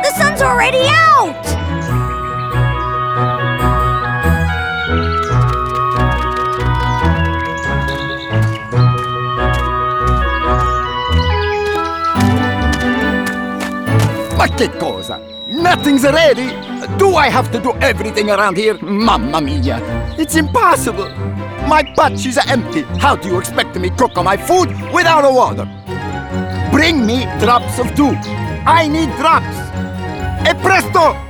The sun's already out! Ma che cosa? Nothing's ready? Do I have to do everything around here? Mamma mia! It's impossible! My potch is empty. How do you expect me to cook my food without a water? Bring me drops of dew. I need drops. E presto!